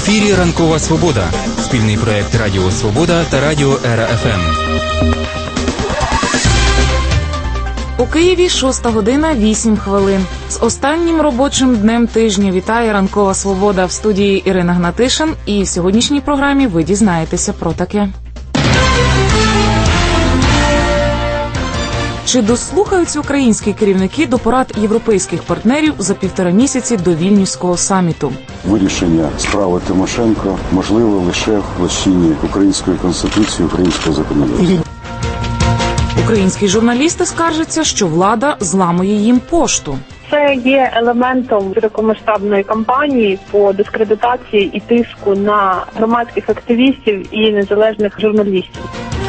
ефірі «Ранкова Свобода» – спільний проєкт Радіо Свобода та Радіо Ера ФМ. У Києві 6 година 8 хвилин. З останнім робочим днем тижня вітає «Ранкова Свобода» в студії Ірина Гнатишин. І в сьогоднішній програмі ви дізнаєтеся про таке. Чи дослухаються українські керівники до порад європейських партнерів за 1,5 місяці до Вільнюського саміту? Вирішення справи Тимошенко можливо лише в площині української конституції, українського законодавства. Українські журналісти скаржаться, що влада зламує їм пошту. Це є елементом широкомасштабної кампанії по дискредитації і тиску на громадських активістів і незалежних журналістів.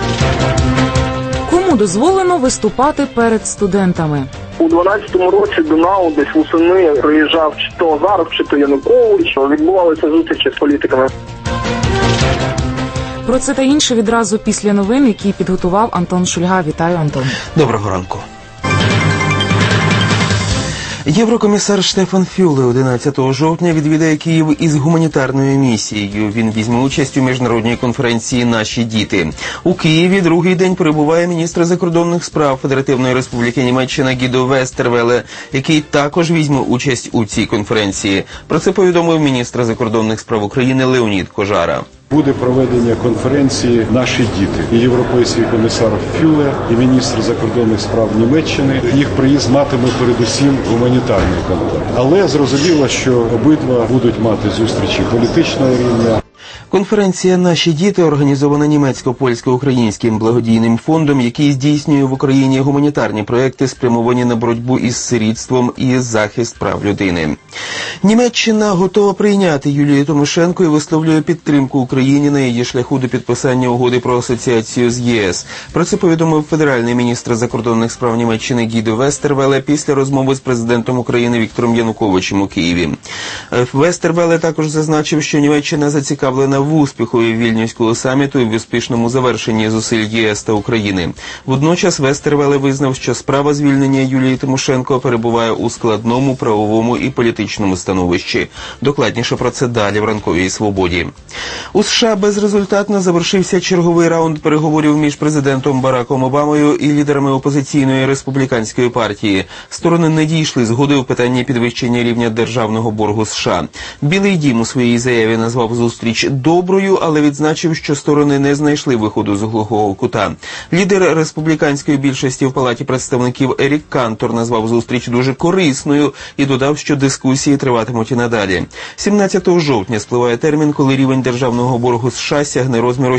Кому дозволено виступати перед студентами? У 12-му році до НАУ десь восени приїжджав чи то Азаров, чи то Янукович. Відбувалися зустрічі з політиками. Про це та інше відразу після новин, які підготував Антон Шульга. Вітаю, Антон. Доброго ранку. Єврокомісар Штефан Фюле 11 жовтня відвідає Київ із гуманітарною місією. Він візьме участь у міжнародній конференції «Наші діти». У Києві другий день перебуває міністр закордонних справ Федеративної Республіки Німеччина Гідо Вестервеле, який також візьме участь у цій конференції. Про це повідомив міністр закордонних справ України Леонід Кожара. Буде проведення конференції «Наші діти». І європейський комісар Фюле, і міністр закордонних справ Німеччини. Їх приїзд матиме передусім гуманітарний контакт. Але зрозуміло, що обидва будуть мати зустрічі політичного рівня. Конференція «Наші діти» організована німецько-польсько-українським благодійним фондом, який здійснює в Україні гуманітарні проекти, спрямовані на боротьбу із сирітством і захист прав людини. Німеччина готова прийняти Юлію Тимошенко і висловлює підтримку Україні на її шляху до підписання угоди про асоціацію з ЄС. Про це повідомив федеральний міністр закордонних справ Німеччини Гідо Вестервеле після розмови з президентом України Віктором Януковичем у Києві. Вестервеле також зазначив, що Німеччина зацікавлена в успіху Вільнюського саміту і в успішному завершенні зусиль ЄС та України. Водночас Вестервеле визнав, що справа звільнення Юлії Тимошенко перебуває у складному правовому і політичному становищі. Докладніше про це далі в «Ранковій Свободі». У США безрезультатно завершився черговий раунд переговорів між президентом Бараком Обамою і лідерами опозиційної республіканської партії. Сторони не дійшли згоди у питанні підвищення рівня державного боргу США. Білий дім у своїй заяві назвав зустріч доброю, але відзначив, що сторони не знайшли виходу з глухого кута. Лідер республіканської більшості в Палаті представників Ерік Кантор назвав зустріч дуже корисною і додав, що дискусії триватимуть і надалі. 17 жовтня спливає термін, коли рівень державного боргу США сягне розміру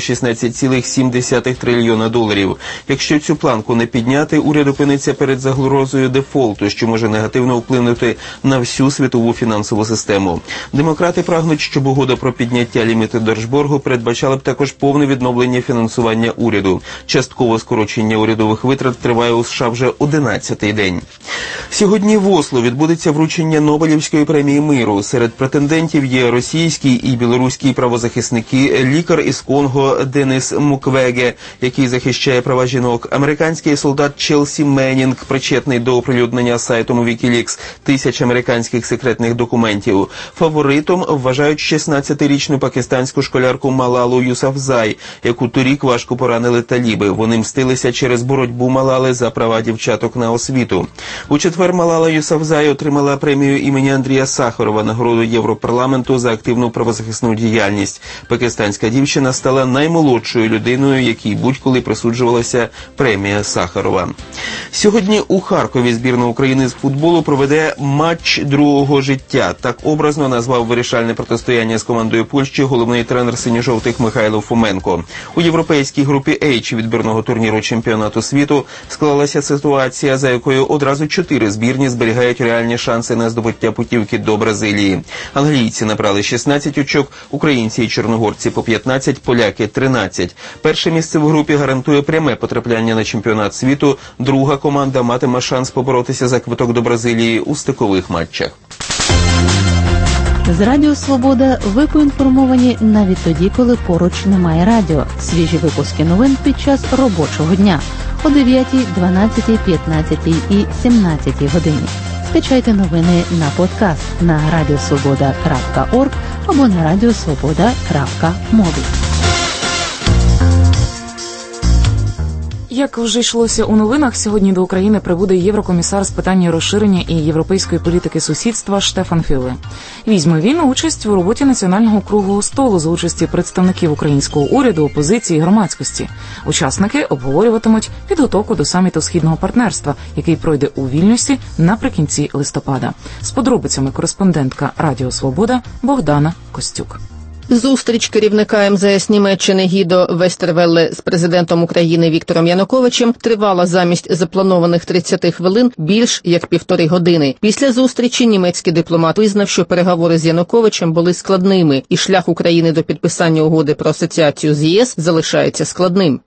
16,7 трильйона доларів. Якщо цю планку не підняти, уряд опиниться перед загрозою дефолту, що може негативно вплинути на всю світову фінансову систему. Демократи прагнуть, щоб угода про підняття ліміту держборгу передбачала б також повне відновлення фінансування уряду. Часткове скорочення урядових витрат триває у США вже 11-й день. Сьогодні в Осло відбудеться вручення Нобелівської премії миру. Серед претендентів є російський і білоруський правозахисники, лікар із Конго Денис Муквеге, який захищає права жінок, американський солдат Челсі Меннінг, причетний до оприлюднення сайтом Wikileaks тисяч американських секретних документів. Фаворитом вважають 16-річну пакистанську школярку Малалу Юсафзай, яку торік важко поранили таліби. Вони мстилися через боротьбу Малали за права дівчаток на освіту. У четвер Малала Юсафзай отримала премію імені Андрія Сахарова, нагороду Європарламенту за активну правозахисну діяльність. Пакистанська дівчина стала наймолодшою людиною, якій будь-коли присуджувалася премія Сахарова. Сьогодні у Харкові збірна України з футболу проведе матч другого життя. Так образно назвав вирішальне протистояння з командою Польщі головний тренер синьо-жовтих Михайло Фоменко. У європейській групі H відбірного турніру чемпіонату світу склалася ситуація, за якою одразу 4 збірні зберігають реальні шанси на здобуття путівки до Бразилії. Англійці набрали 16 очок, українці і чорногорці по 15, поляки – 13. Перше місце в групі гарантує пряме потрапляння на чемпіонат світу. Друга команда матиме шанс поборотися за квиток до Бразилії у стикових матчах. З Радіо Свобода ви поінформовані навіть тоді, коли поруч немає радіо. Свіжі випуски новин під час робочого дня о 9, 12, 15 і 17 годині. Скачайте новини на подкаст на radiosvoboda.org або на radiosvoboda.mobi. Як вже йшлося у новинах, сьогодні до України прибуде єврокомісар з питань розширення і європейської політики сусідства Штефан Фюле. Візьме він участь у роботі Національного круглого столу за участі представників українського уряду, опозиції і громадськості. Учасники обговорюватимуть підготовку до саміту Східного партнерства, який пройде у Вільнюсі наприкінці листопада. З подробицями кореспондентка Радіо Свобода Богдана Костюк. Зустріч керівника МЗС Німеччини Гідо Вестервелле з президентом України Віктором Януковичем тривала замість запланованих 30 хвилин більш як 1,5 години. Після зустрічі німецький дипломат визнав, що переговори з Януковичем були складними, і шлях України до підписання угоди про асоціацію з ЄС залишається складним.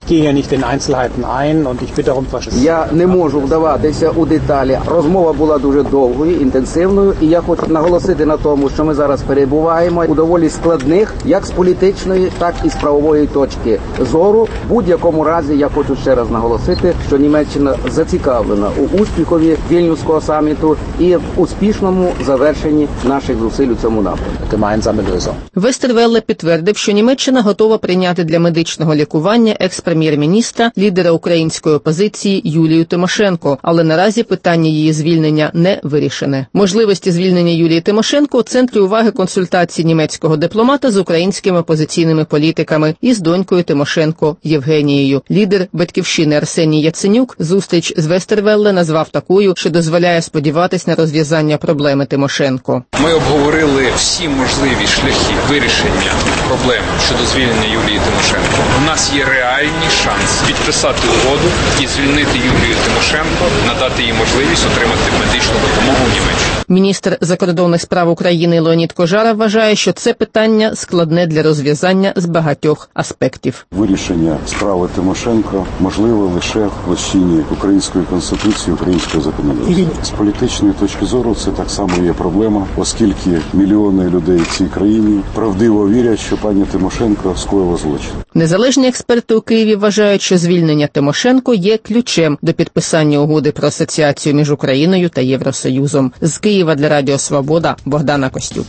Я не можу вдаватися у деталі. Розмова була дуже довгою, інтенсивною, і я хочу наголосити на тому, що ми зараз перебуваємо у доволі складних як з політичної, так і з правової точки зору. В будь-якому разі я хочу ще раз наголосити, що Німеччина зацікавлена у успіхові Вільнюського саміту і в успішному завершенні наших зусиль у цьому напрямку. Вестервелле підтвердив, що Німеччина готова прийняти для медичного лікування екс-прем'єр-міністра, лідера української опозиції Юлію Тимошенко, але наразі питання її звільнення не вирішене. Можливості звільнення Юлії Тимошенко у центрі уваги консультацій німецького дипломата з українськими опозиційними політиками і з донькою Тимошенко Євгенією. Лідер «Батьківщини» Арсеній Яценюк зустріч з Вестервелле назвав такою, що дозволяє сподіватись на розв'язання проблеми Тимошенко. Ми обговорили всі можливі шляхи вирішення проблеми щодо звільнення Юлії Тимошенко. У нас є реальні шанси підписати угоду і звільнити Юлію Тимошенко, надати їй можливість отримати медичну допомогу в Німеччині. Міністр закордонних справ України Леонід Кожара вважає, що це питання складне для розв'язання з багатьох аспектів. Вирішення справи Тимошенко можливо лише в площині української конституції, українського законодавства. З політичної точки зору це так само є проблема, оскільки мільйони людей в цій країні правдиво вірять, що пані Тимошенко скоїла злочин. Незалежні експерти у Києві вважають, що звільнення Тимошенко є ключем до підписання угоди про асоціацію між Україною та Євросоюзом. З Києва для Радіо Свобода Богдана Костюк.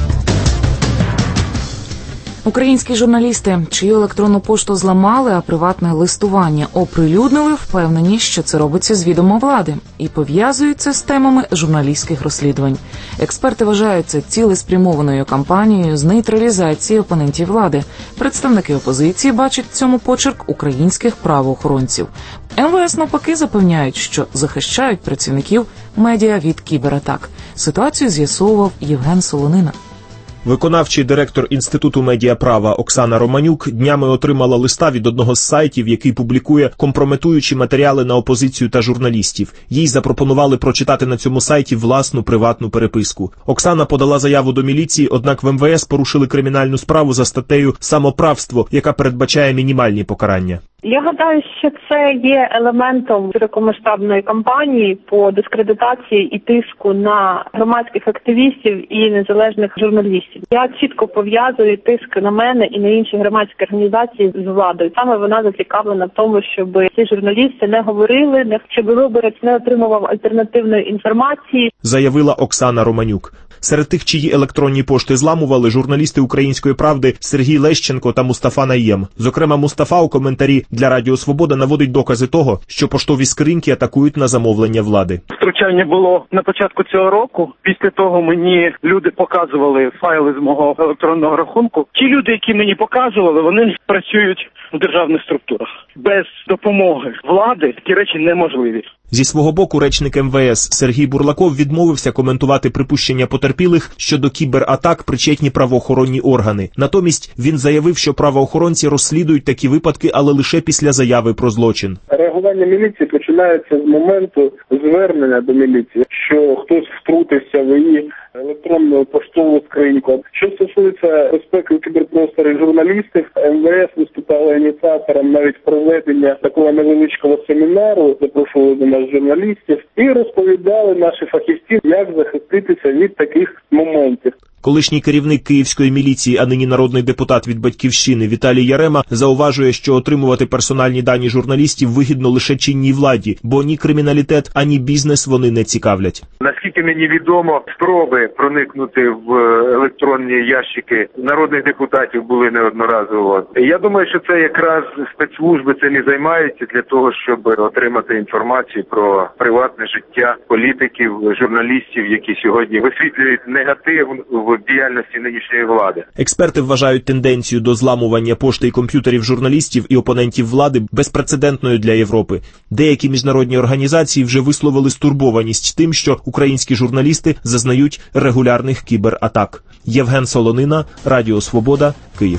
Українські журналісти, чию електронну пошту зламали, а приватне листування оприлюднили, впевнені, що це робиться з відома влади і пов'язуються з темами журналістських розслідувань. Експерти вважають це цілеспрямованою кампанією з нейтралізації опонентів влади. Представники опозиції бачать в цьому почерк українських правоохоронців. МВС навпаки запевняють, що захищають працівників медіа від кібератак. Ситуацію з'ясовував Євген Солонина. Виконавчий директор Інституту медіаправа Оксана Романюк днями отримала листа від одного з сайтів, який публікує компрометуючі матеріали на опозицію та журналістів. Їй запропонували прочитати на цьому сайті власну приватну переписку. Оксана подала заяву до міліції, однак в МВС порушили кримінальну справу за статтею «Самоправство», яка передбачає мінімальні покарання. Я гадаю, що це є елементом широкомасштабної кампанії по дискредитації і тиску на громадських активістів і незалежних журналістів. Я чітко пов'язую тиск на мене і на інші громадські організації з владою. Саме вона зацікавлена в тому, щоб ці журналісти не говорили, щоб виборець не отримував альтернативної інформації, заявила Оксана Романюк. Серед тих, чиї електронні пошти зламували, журналісти «Української правди» Сергій Лещенко та Мустафа Наєм. Зокрема, Мустафа у коментарі для Радіо Свобода наводить докази того, що поштові скриньки атакують на замовлення влади. Втручання було на початку цього року. Після того мені люди показували файли з мого електронного рахунку. Ті люди, які мені показували, вони працюють в державних структурах. Без допомоги влади такі речі неможливі. Зі свого боку, речник МВС Сергій Бурлаков відмовився коментувати припущення потерпілих щодо кібератак причетні правоохоронні органи. Натомість він заявив, що правоохоронці розслідують такі випадки, але лише після заяви про злочин. Реагування міліції починається з моменту звернення до міліції, що хтось втрутився в її електронну поштову скриньку. Що стосується безпеки у кіберпросторі журналістів, МВС виступала ініціатором навіть проведення такого невеличкого семінару, запрошували до нас журналістів і розповідали наші фахівці, як захиститися від таких моментів. Колишній керівник київської міліції, а нині народний депутат від «Батьківщини» Віталій Ярема зауважує, що отримувати персональні дані журналістів вигідно лише чинній владі, бо ні криміналітет, ані бізнес вони не цікавлять. Наскільки мені відомо, спроби проникнути в електронні ящики народних депутатів були неодноразово. Я думаю, що це якраз спецслужби цим і займаються для того, щоб отримати інформацію про приватне життя політиків, журналістів, які сьогодні висвітлюють негатив в діяльності нинішньої влади. Експерти вважають тенденцію до зламування пошти і комп'ютерів журналістів і опонентів влади безпрецедентною для Європи. Деякі міжнародні організації вже висловили стурбованість тим, що українські журналісти зазнають регулярних кібератак. Євген Солонина, Радіо Свобода, Київ.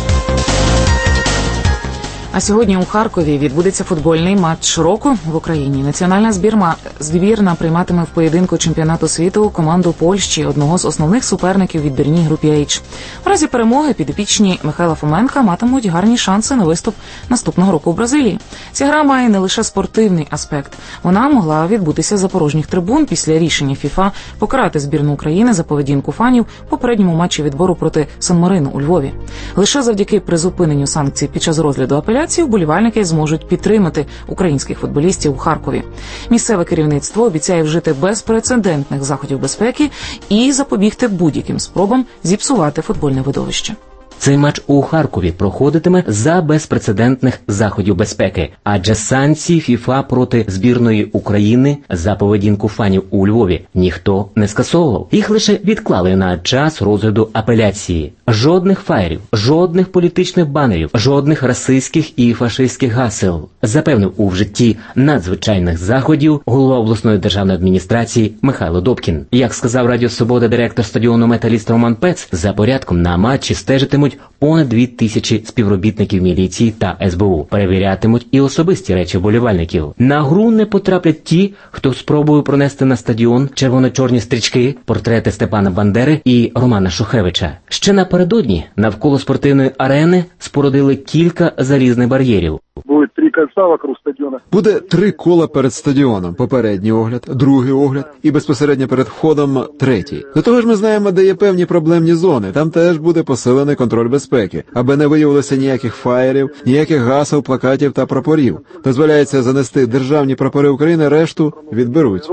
А сьогодні у Харкові відбудеться футбольний матч року в Україні. Національна збірна прийматиме в поєдинку чемпіонату світу команду Польщі, одного з основних суперників у відбірній групі H. В разі перемоги підопічні Михайла Фоменка матимуть гарні шанси на виступ наступного року в Бразилії. Ця гра має не лише спортивний аспект. Вона могла відбутися за порожніх трибун після рішення ФІФА покарати збірну України за поведінку фанів в попередньому матчі відбору проти Сан-Марину у Львові. Лише завдяки призупиненню санкцій під час розгляду апеляції вболівальники зможуть підтримати українських футболістів у Харкові. Місцеве керівництво обіцяє вжити безпрецедентних заходів безпеки і запобігти будь-яким спробам зіпсувати футбольне видовище. Цей матч у Харкові проходитиме за безпрецедентних заходів безпеки, адже санкції ФІФА проти збірної України за поведінку фанів у Львові ніхто не скасовував. Їх лише відклали на час розгляду апеляції. Жодних фаєрів, жодних політичних банерів, жодних расистських і фашистських гасел, запевнив у вжитті надзвичайних заходів голова обласної державної адміністрації Михайло Добкін. Як сказав Радіо Свобода директор стадіону «Металіст» Роман Пец, за порядком на матчі стежитимуть понад 2000 співробітників міліції та СБУ. Перевірятимуть і особисті речі вболівальників. На гру не потраплять ті, хто спробує пронести на стадіон червоно-чорні стрічки, портрети Степана Бандери і Романа Шухевича. Ще напередодні навколо спортивної арени спорудили кілька залізних бар'єрів. Буде 3 кольца вокруг стадіону. Буде 3 кола перед стадіоном. Попередній огляд, другий огляд і безпосередньо перед входом третій. До того ж ми знаємо, де є певні проблемні зони. Там теж буде посилений контроль безпеки, аби не виявилося ніяких фаєрів, ніяких гасел, плакатів та прапорів. Дозволяється занести державні прапори України, решту відберуть.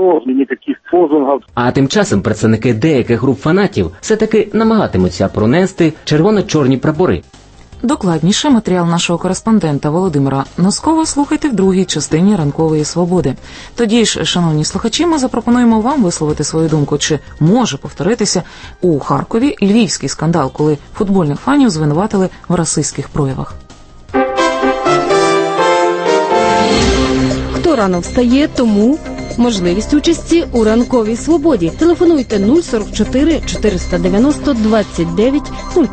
А тим часом представники деяких груп фанатів все-таки намагатимуться пронести червоно-чорні прапори. Докладніше матеріал нашого кореспондента Володимира Носкова слухайте в другій частині «Ранкової свободи». Тоді ж, шановні слухачі, ми запропонуємо вам висловити свою думку, чи може повторитися у Харкові львівський скандал, коли футбольних фанів звинуватили в расистських проявах. Хто рано встає, тому можливість участі у «Ранковій свободі». Телефонуйте 044 490 29 05.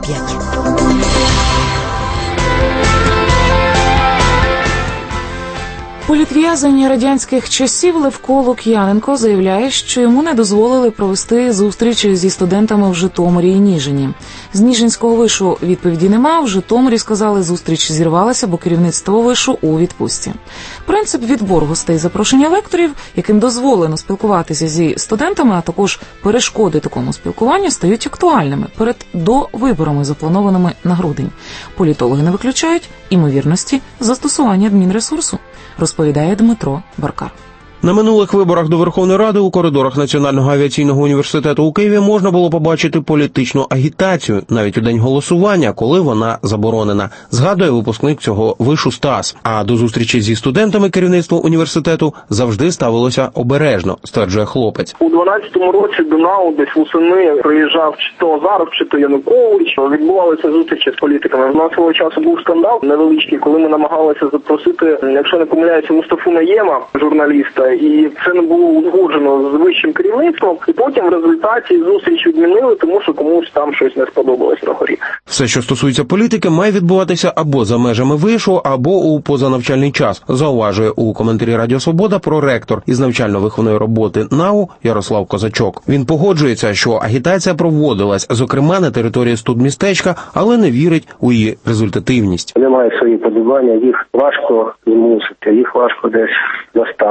Політв'язень радянських часів Левко Лук'яненко заявляє, що йому не дозволили провести зустріч зі студентами в Житомирі і Ніжині. З Ніжинського вишу відповіді нема, в Житомирі сказали, зустріч зірвалася, бо керівництво вишу у відпустці. Принцип відбору гостей запрошення лекторів, яким дозволено спілкуватися зі студентами, а також перешкоди такому спілкуванню, стають актуальними перед довиборами, запланованими на грудень. Політологи не виключають імовірності застосування адмінресурсу, розповідає Дмитро Баркар. На минулих виборах до Верховної Ради у коридорах Національного авіаційного університету у Києві можна було побачити політичну агітацію, навіть у день голосування, коли вона заборонена, згадує випускник цього вишу Стас. А до зустрічі зі студентами керівництво університету завжди ставилося обережно, стверджує хлопець. У 12-му році до НАУ десь восени приїжджав чи то Азаров, чи то Янукович. Відбувалися зустрічі з політиками. У нас свого часу був скандал невеличкий, коли ми намагалися запросити, якщо не помиляюся, Мустафу Наєма, журналіста, і це не було узгоджено з вищим керівництвом, і потім в результаті зустріч відмінили, тому що комусь там щось не сподобалось на горі. Все, що стосується політики, має відбуватися або за межами вишу, або у позанавчальний час, зауважує у коментарі Радіо Свобода проректор із навчально-виховної роботи НАУ Ярослав Козачок. Він погоджується, що агітація проводилась, зокрема, на території студмістечка, але не вірить у її результативність. Вони мають свої подобання, їх важко змусити, їх важко десь заставити, їх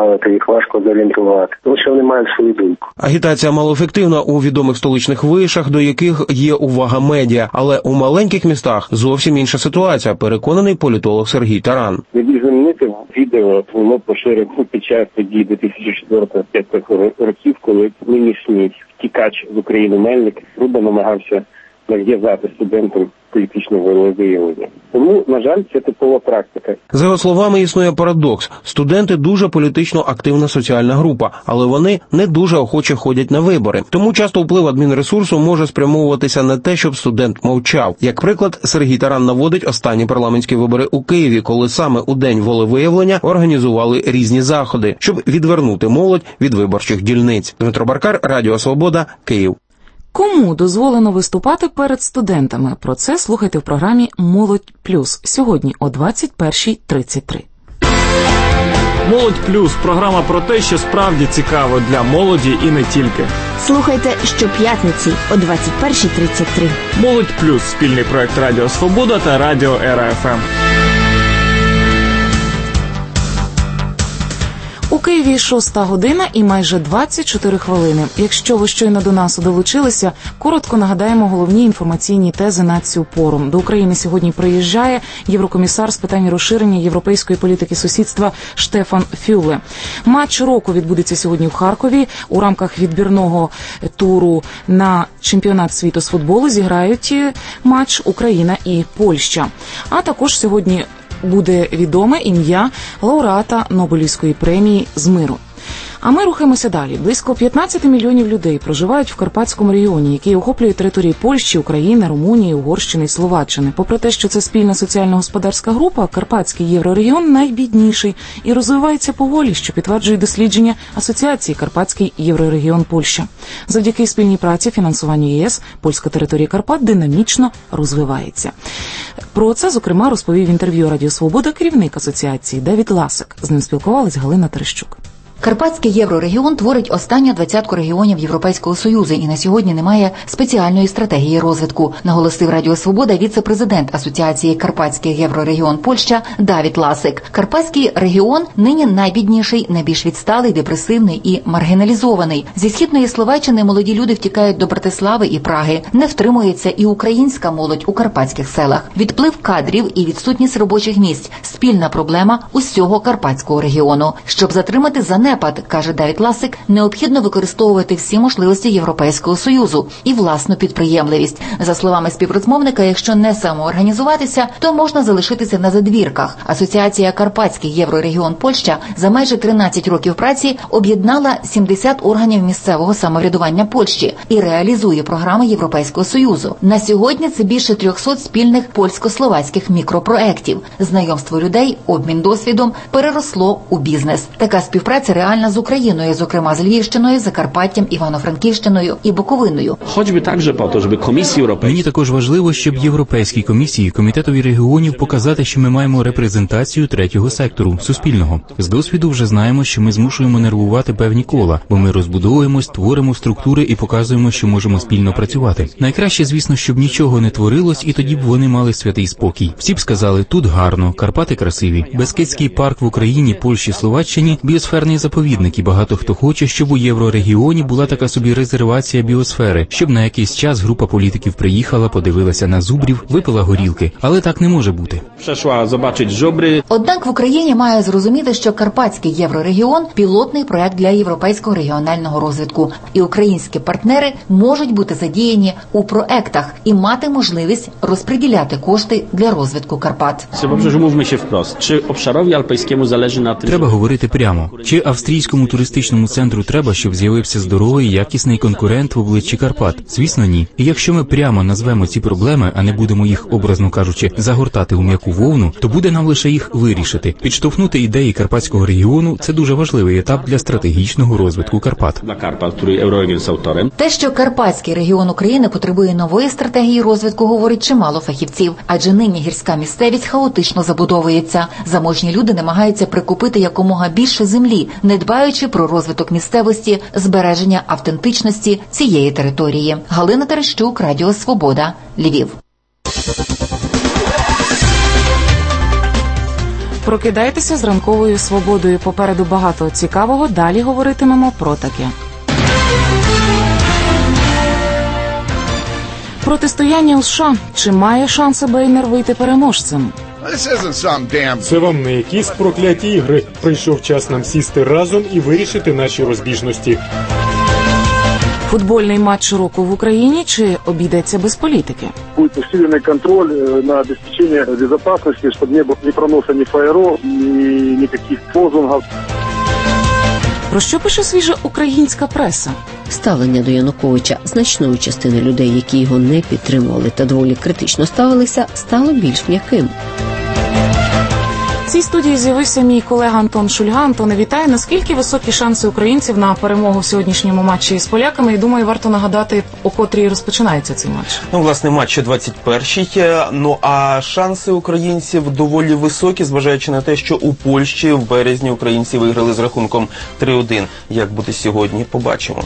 важко зорієнтувати, тому що вони мають свою думку. Агітація малоефективна у відомих столичних вишах, до яких є увага медіа, але у маленьких містах зовсім інша ситуація, переконаний політолог Сергій Таран. Найбільш знамените відео було поширено під час подій 2004-2005 років, коли нинішній втікач з України Мельник грубо намагався нав'язати студентам політичне волевиявлення. Тому, на жаль, це типова практика. За його словами, існує парадокс. Студенти дуже політично активна соціальна група, але вони не дуже охоче ходять на вибори. Тому часто вплив адмінресурсу може спрямовуватися на те, щоб студент мовчав. Як приклад, Сергій Таран наводить останні парламентські вибори у Києві, коли саме у день волевиявлення організували різні заходи, щоб відвернути молодь від виборчих дільниць. Дмитро Баркар, Радіо Свобода, Київ. Кому дозволено виступати перед студентами? Про це слухайте в програмі «Молодь плюс» сьогодні о 21:33. «Молодь плюс» – програма про те, що справді цікаво для молоді і не тільки. Слухайте щоп'ятниці о 21:33. «Молодь плюс» – спільний проект Радіо Свобода та Радіо Ера-ФМ. У Києві 6 година і майже 24 хвилини. Якщо ви щойно до нас долучилися, коротко нагадаємо головні інформаційні тези на цю пору. До України сьогодні приїжджає єврокомісар з питань розширення європейської політики сусідства Штефан Фюле. Матч року відбудеться сьогодні в Харкові. У рамках відбірного туру на чемпіонат світу з футболу зіграють матч Україна і Польща. А також сьогодні буде відоме ім'я лауреата Нобелівської премії з миру. А ми рухаємося далі. Близько 15 мільйонів людей проживають в Карпатському регіоні, який охоплює території Польщі, України, Румунії, Угорщини і Словаччини. Попри те, що це спільна соціально-господарська група, Карпатський єврорегіон найбідніший і розвивається поволі, що підтверджує дослідження Асоціації Карпатський єврорегіон Польща. Завдяки спільній праці, фінансуванню ЄС, польська територія Карпат динамічно розвивається. Про це, зокрема, розповів в інтерв'ю Радіо Свобода керівник асоціації Давід Ласик. З ним спілкувалась Галина Терещук. Карпатський єврорегіон творить останню 20-ку регіонів Європейського Союзу і на сьогодні немає спеціальної стратегії розвитку, наголосив Радіо Свобода віце-президент Асоціації Карпатський єврорегіон Польща Давід Ласик. Карпатський регіон нині найбідніший, найбільш відсталий, депресивний і маргіналізований. Зі східної Словаччини молоді люди втікають до Братислави і Праги. Не втримується і українська молодь у карпатських селах. Відплив кадрів і відсутність робочих місць – спільна проблема усього Карпатського регіону. Щоб затримати занепад, каже Давід Ласик, необхідно використовувати всі можливості Європейського Союзу і власну підприємливість. За словами співрозмовника, якщо не самоорганізуватися, то можна залишитися на задвірках. Асоціація Карпатський єврорегіон Польща за майже 13 років праці об'єднала 70 органів місцевого самоврядування Польщі і реалізує програми Європейського Союзу. На сьогодні це більше 300 спільних польсько-словацьких мікропроєктів. Знайомство людей, обмін досвідом переросло у бізнес. Така співпраця реальна з Україною, зокрема з Львівщиною, Закарпаттям, Івано-Франківщиною і Буковиною. Мені також важливо, щоб Європейській комісії, Комітетові регіонів показати, що ми маємо репрезентацію третього сектору, суспільного. З досвіду вже знаємо, що ми змушуємо нервувати певні кола, бо ми розбудовуємо, створимо структури і показуємо, що можемо спільно працювати. Найкраще, звісно, щоб нічого не творилось, і тоді б вони мали святий спокій. Всі б сказали, тут гарно, Карпати красиві. Бескидський парк в Україні, Польщі, Словаччині – біосферний заповідник, і багато хто хоче, щоб у єврорегіоні була така собі резервація біосфери, щоб на якийсь час група політиків приїхала, подивилася на зубрів, випила горілки. Але так не може бути. Однак в Україні має зрозуміти, що Карпатський єврорегіон – пілотний проект для європейського регіонального розвитку. І українські партнери можуть бути задіяні у проектах і мати можливість розподіляти кошти для розвитку Карпат. Треба говорити прямо. Чи австрійському туристичному центру треба, щоб з'явився здоровий, якісний конкурент в обличчі Карпат? Звісно, ні. І якщо ми прямо назвемо ці проблеми, а не будемо їх, образно кажучи, загортати у м'яку вовну, то буде нам лише їх вирішити. Підштовхнути ідеї Карпатського регіону – це дуже важливий етап для стратегічного розвитку Карпат. Те, що Карпатський регіон України потребує нової стратегії розвитку, говорить чимало фахівців. Адже нині гірська місцевість хаотично забудовується. Заможні люди намагаються прикупити якомога більше землі, не дбаючи про розвиток місцевості, збереження автентичності цієї території. Галина Терещук, Радіо Свобода, Львів. Прокидайтеся з ранковою свободою. Попереду багато цікавого. Далі говоритимемо про таке. Протистояння у США. Чи має шанси Бейнер вийти переможцем? Це вам не якісь прокляті ігри. Прийшов час нам сісти разом і вирішити наші розбіжності. Футбольний матч року в Україні чи обійдеться без політики? Будет усиленный контроль на обеспечение безопасности, чтобы не было ни проноса, ни фаеров, ни никаких лозунгов. Про що пише свіжа українська преса? Ставлення до Януковича значної частини людей, які його не підтримували та доволі критично ставилися, стало більш м'яким. В цій студії з'явився мій колега Антон Шульга. Антоне, вітаю. Наскільки високі шанси українців на перемогу в сьогоднішньому матчі з поляками? І думаю, варто нагадати, о котрій розпочинається цей матч. Власне, матч 21-й. А шанси українців доволі високі, зважаючи на те, що у Польщі в березні українці виграли з рахунком 3-1. Як буде сьогодні, побачимо.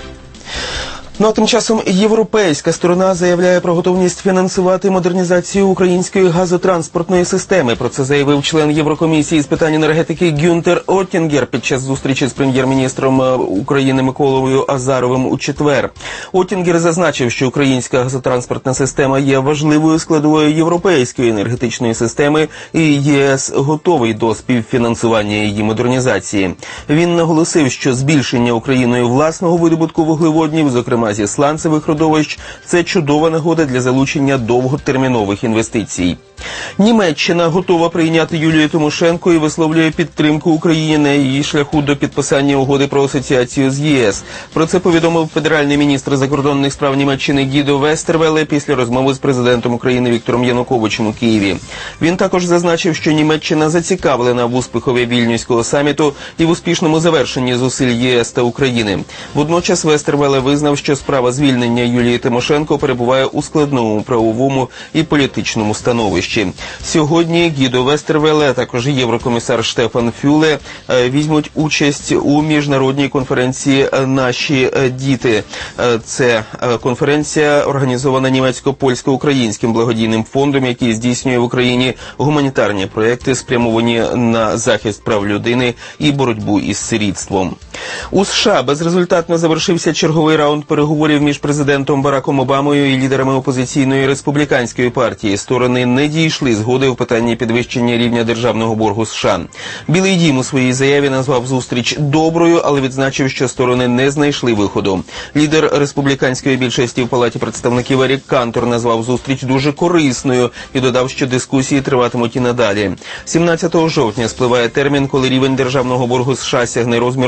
А тим часом європейська сторона заявляє про готовність фінансувати модернізацію української газотранспортної системи. Про це заявив член Єврокомісії з питань енергетики Гюнтер Оттінгер під час зустрічі з прем'єр-міністром України Миколою Азаровим у четвер. Оттінгер зазначив, що українська газотранспортна система є важливою складовою європейської енергетичної системи і ЄС готовий до співфінансування її модернізації. Він наголосив, що збільшення Україною власного видобутку вуглеводнів, зокрема зі сланцевих родовищ, це чудова нагода для залучення довготермінових інвестицій. Німеччина готова прийняти Юлію Тимошенко і висловлює підтримку Україні на її шляху до підписання угоди про асоціацію з ЄС. Про це повідомив федеральний міністр закордонних справ Німеччини Гідо Вестервеле після розмови з президентом України Віктором Януковичем у Києві. Він також зазначив, що Німеччина зацікавлена в успіхові Вільнюського саміту і в успішному завершенні зусиль єС та України. Водночас Вестервеле визнав, що справа звільнення Юлії Тимошенко перебуває у складному правовому і політичному становищі. Сьогодні Гідо Вестервеле, а також єврокомісар Штефан Фюле візьмуть участь у міжнародній конференції «Наші діти». Це конференція, організована німецько-польсько-українським благодійним фондом, який здійснює в Україні гуманітарні проекти, спрямовані на захист прав людини і боротьбу із сирітством. У США безрезультатно завершився черговий раунд переговорів між президентом Бараком Обамою і лідерами опозиційної республіканської партії. Сторони не дійшли згоди у питанні підвищення рівня державного боргу США. Білий дім у своїй заяві назвав зустріч доброю, але відзначив, що сторони не знайшли виходу. Лідер республіканської більшості в Палаті представників Ерік Кантор назвав зустріч дуже корисною і додав, що дискусії триватимуть і надалі. 17 жовтня спливає термін, коли рівень державного боргу США сягне розміру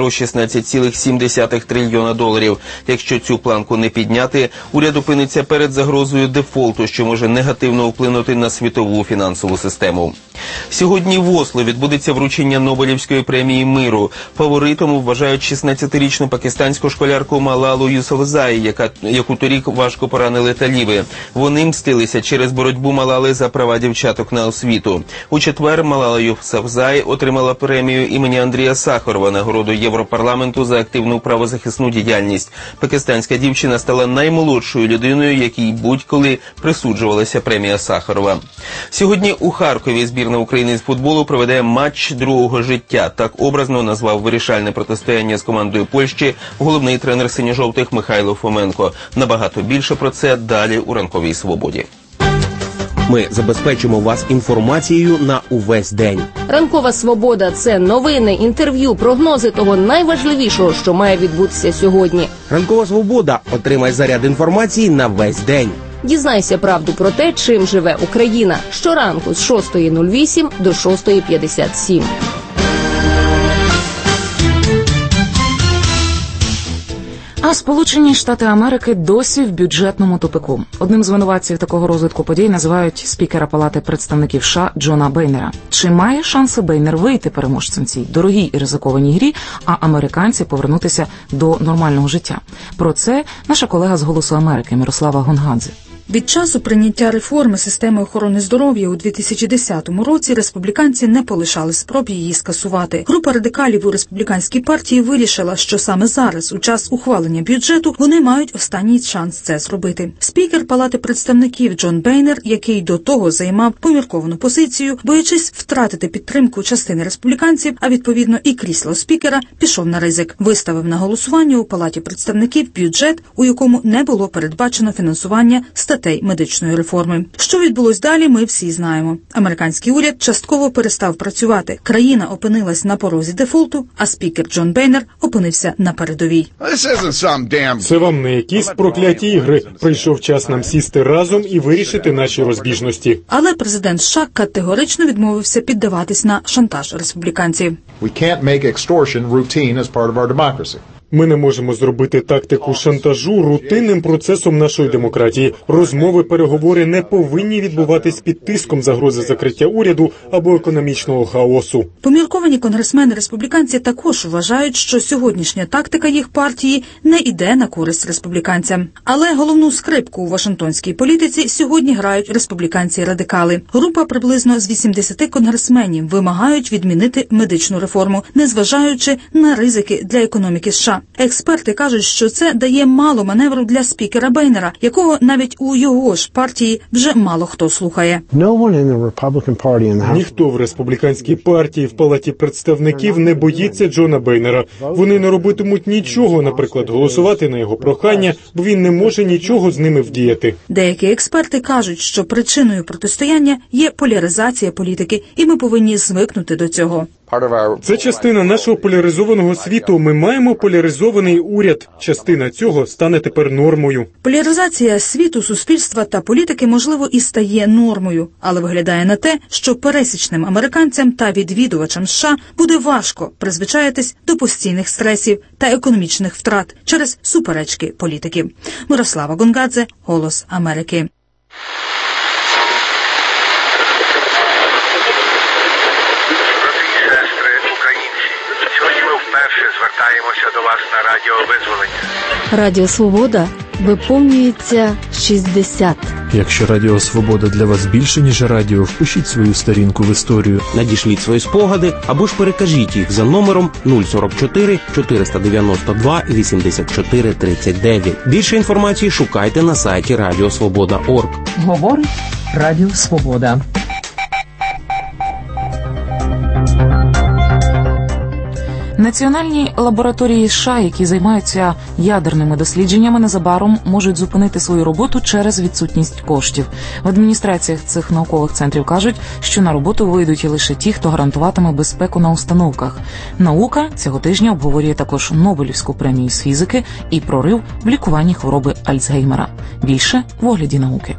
16,7 трильйона доларів. Якщо цю планку не підняти, уряд опиниться перед загрозою дефолту, що може негативно вплинути на світову фінансову систему. Сьогодні в Осло відбудеться вручення Нобелівської премії миру. Фаворитом вважають 16-річну пакистанську школярку Малалу Юсуфзай, яку торік важко поранили таліби. Вони мстилися через боротьбу Малали за права дівчаток на освіту. У четвер Малала Юсуфзай отримала премію імені Андрія Сахарова, нагороду Європарламенту за активну правозахисну діяльність. Пакистанська дівчина стала наймолодшою людиною, якій будь-коли присуджувалася премія Сахарова. Сьогодні у Харкові збірна України з футболу проведе матч другого життя. Так образно назвав вирішальне протистояння з командою Польщі головний тренер синьо-жовтих Михайло Фоменко. Набагато більше про це далі у «Ранковій свободі». Ми забезпечимо вас інформацією на увесь день. Ранкова свобода – це новини, інтерв'ю, прогнози того найважливішого, що має відбутися сьогодні. Ранкова свобода. Отримай заряд інформації на весь день. Дізнайся правду про те, чим живе Україна. Щоранку з 6:08 до 6:57. А Сполучені Штати Америки досі в бюджетному тупику. Одним з винуватців такого розвитку подій називають спікера Палати представників США Джона Бейнера. Чи має шанси Бейнер вийти переможцем цій дорогій і ризикованій грі, а американці повернутися до нормального життя? Про це наша колега з «Голосу Америки» Мирослава Гонгадзе. Від часу прийняття реформи системи охорони здоров'я у 2010 році республіканці не полишали спроб її скасувати. Група радикалів у республіканській партії вирішила, що саме зараз, у час ухвалення бюджету, вони мають останній шанс це зробити. Спікер Палати представників Джон Бейнер, який до того займав помірковану позицію, боячись втратити підтримку частини республіканців, а відповідно і крісло спікера, пішов на ризик. Виставив на голосування у Палаті представників бюджет, у якому не було передбачено фінансування статей медичної реформи. Що відбулось далі, ми всі знаємо. Американський уряд частково перестав працювати. Країна опинилась на порозі дефолту, а спікер Джон Бейнер опинився на передовій. Це вам не якісь прокляті ігри. Прийшов час нам сісти разом і вирішити наші розбіжності. Але президент США категорично відмовився піддаватись на шантаж республіканців. Ми не можемо зробити тактику шантажу рутинним процесом нашої демократії. Розмови, переговори не повинні відбуватись під тиском загрози закриття уряду або економічного хаосу. Помірковані конгресмени-республіканці також вважають, що сьогоднішня тактика їх партії не йде на користь республіканцям. Але головну скрипку у вашингтонській політиці сьогодні грають республіканці-радикали. Група приблизно з 80 конгресменів вимагають відмінити медичну реформу, незважаючи на ризики для економіки США. Експерти кажуть, що це дає мало маневру для спікера Бейнера, якого навіть у його ж партії вже мало хто слухає. Ніхто в республіканській партії в Палаті представників не боїться Джона Бейнера. Вони не робитимуть нічого, наприклад, голосувати на його прохання, бо він не може нічого з ними вдіяти. Деякі експерти кажуть, що причиною протистояння є поляризація політики, і ми повинні звикнути до цього. Це частина нашого поляризованого світу. Ми маємо поляризований уряд. Частина цього стане тепер нормою. Поляризація світу, суспільства та політики, можливо, і стає нормою, але виглядає на те, що пересічним американцям та відвідувачам США буде важко призвичаїтись до постійних стресів та економічних втрат через суперечки політиків. Мирослава Гонгадзе, «Голос Америки». Звертаємося до вас на Радіо Визволення. Радіо Свобода виповнюється 60. Якщо Радіо Свобода для вас більше, ніж радіо, впишіть свою сторінку в історію. Надішліть свої спогади або ж перекажіть їх за номером 044 492 84 39. Більше інформації шукайте на сайті radiosvoboda.org. Говорить Радіо Свобода. Національні лабораторії США, які займаються ядерними дослідженнями, незабаром можуть зупинити свою роботу через відсутність коштів. В адміністраціях цих наукових центрів кажуть, що на роботу вийдуть лише ті, хто гарантуватиме безпеку на установках. Наука цього тижня обговорює також Нобелівську премію з фізики і прорив в лікуванні хвороби Альцгеймера. Більше в огляді науки.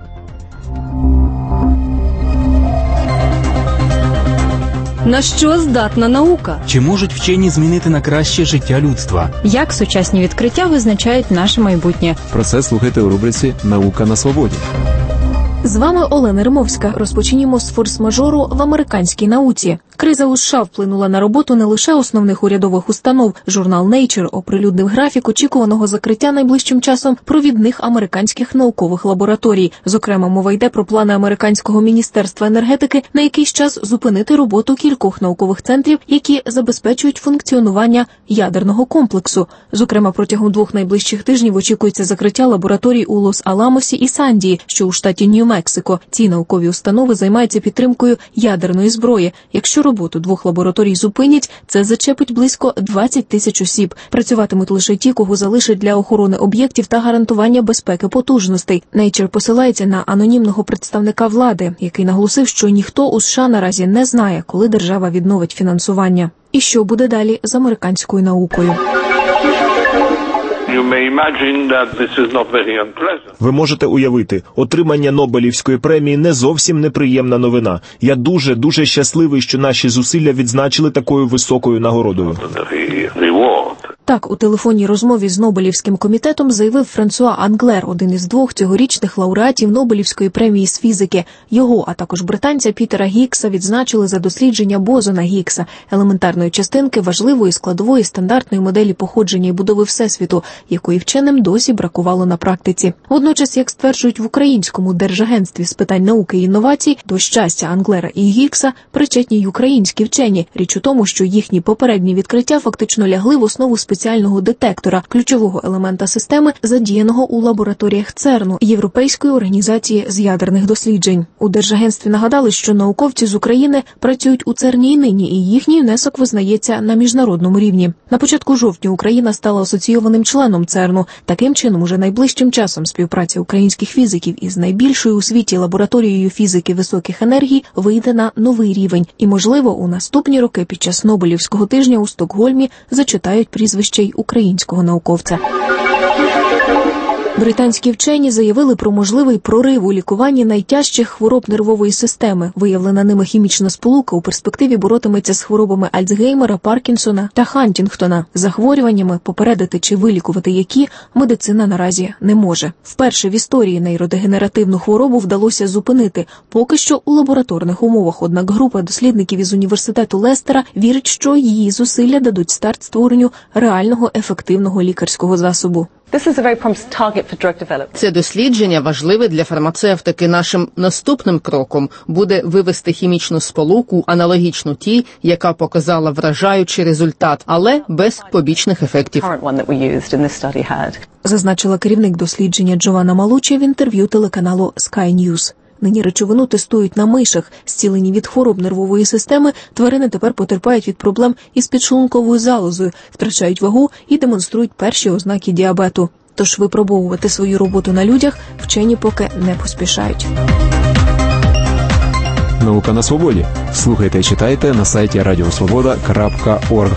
На що здатна наука? Чи можуть вчені змінити на краще життя людства? Як сучасні відкриття визначають наше майбутнє? Про це слухайте у рубриці «Наука на свободі». З вами Олена Римовська. Розпочнімо з форс-мажору в американській науці. Криза у США вплинула на роботу не лише основних урядових установ. Журнал Nature оприлюднив графік очікуваного закриття найближчим часом провідних американських наукових лабораторій. Зокрема, мова йде про плани американського міністерства енергетики на якийсь час зупинити роботу кількох наукових центрів, які забезпечують функціонування ядерного комплексу. Зокрема, протягом 2 найближчих тижнів очікується закриття лабораторій у Лос-Аламосі і Сандії, що у штаті Нью-Мексико. Ці наукові установи займаються підтримкою ядерної зброї. Якщо роботу 2 лабораторій зупинять, це зачепить близько 20 тисяч осіб. Працюватимуть лише ті, кого залишать для охорони об'єктів та гарантування безпеки потужностей. Nature посилається на анонімного представника влади, який наголосив, що ніхто у США наразі не знає, коли держава відновить фінансування. І що буде далі з американською наукою. Ви можете уявити, отримання Нобелівської премії не зовсім неприємна новина. Я дуже щасливий, що наші зусилля відзначили такою високою нагородою. Так, у телефонній розмові з Нобелівським комітетом заявив Франсуа Англер, один із 2 цьогорічних лауреатів Нобелівської премії з фізики. Його, а також британця Пітера Гіггса відзначили за дослідження бозона Гіггса, елементарної частинки важливої складової стандартної моделі походження і будови Всесвіту, якої вченим досі бракувало на практиці. Водночас, як стверджують в Українському держагентстві з питань науки і інновацій, до щастя Англера і Гіггса причетні й українські вчені. Річ у тому, що їхні попередні відкриття фактично лягли в основу спеціального детектора, ключового елемента системи, задіяного у лабораторіях ЦЕРНу, Європейської організації з ядерних досліджень. У Держагентстві нагадали, що науковці з України працюють у ЦЕРНі й нині, і їхній внесок визнається на міжнародному рівні. На початку жовтня Україна стала асоційованим членом ЦЕРНу. Таким чином, уже найближчим часом співпраця українських фізиків із найбільшою у світі лабораторією фізики високих енергій вийде на новий рівень. І, можливо, у наступні роки під час Нобелівського тижня у Стокгольмі зачитають прізвище й українського науковця. Британські вчені заявили про можливий прорив у лікуванні найтяжчих хвороб нервової системи. Виявлена ними хімічна сполука у перспективі боротиметься з хворобами Альцгеймера, Паркінсона та Хантінгтона. Захворюваннями, попередити чи вилікувати які, медицина наразі не може. Вперше в історії нейродегенеративну хворобу вдалося зупинити, поки що у лабораторних умовах. Однак група дослідників із університету Лестера вірить, що її зусилля дадуть старт створенню реального ефективного лікарського засобу. Це дослідження важливе для фармацевтики. Нашим наступним кроком буде вивести хімічну сполуку, аналогічну тій, яка показала вражаючий результат, але без побічних ефектів. Зазначила керівник дослідження Джованна Малучі в інтерв'ю телеканалу Sky News. Нині речовину тестують на мишах. Зцілені від хвороб нервової системи, тварини тепер потерпають від проблем із підшлунковою залозою, втрачають вагу і демонструють перші ознаки діабету. Тож випробовувати свою роботу на людях вчені поки не поспішають. Наука на свободі. Слухайте і читайте на сайті radiosvoboda.org.